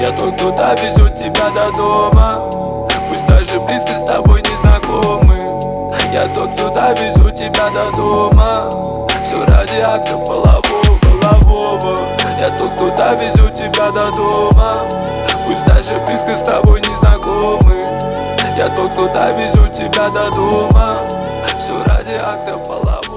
Я тот, кто довезет тебя до дома, пусть даже близко с тобой не знакомы. Я тот, кто довезет тебя до дома, все ради акта полового. Я тот, кто довезет тебя до дома, пусть даже близко с тобой не знакомы. Я тот, кто довезет тебя до дома, все ради акта полового.